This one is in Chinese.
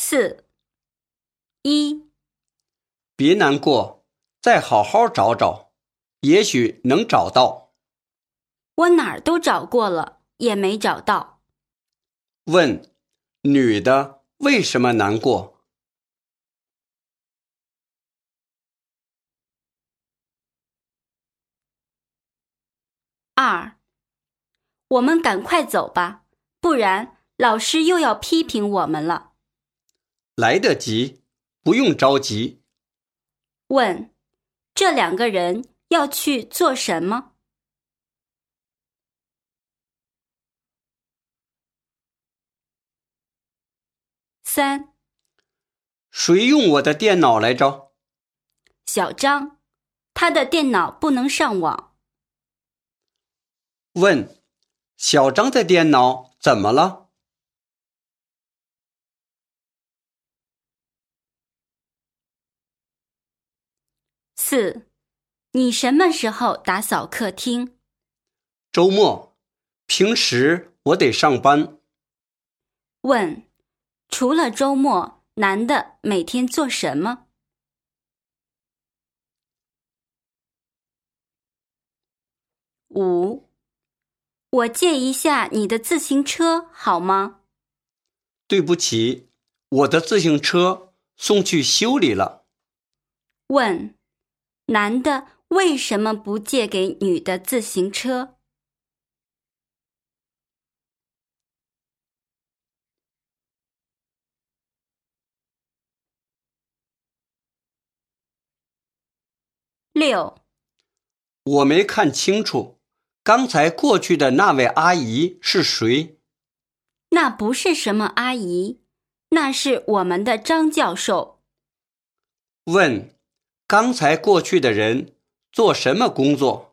4. 1. 别难过，再好好找找，也许能找到。 我哪儿都找过了，也没找到。 问：女的为什么难过 ？2. 我们赶快走吧，不然老师又要批评我们了。 来得及，不用着急。 问：这2个人要去做什么？3. 谁用我的电脑来着？ 小张，他的电脑不能上网。 问：小张的电脑怎么了 ？4. 你什么时候打扫客厅？ 周末，平时我得上班。 问：除了周末，男的每天做什么？5. 我借一下你的自行车好吗？ 对不起，我的自行车送去修理了。 问：男的为什么不借给女的自行车？6. 我没看清楚，刚才过去的那位阿姨是谁？ 那不是什么阿姨，那是我们的张教授。 问：刚才过去的人做什么工作？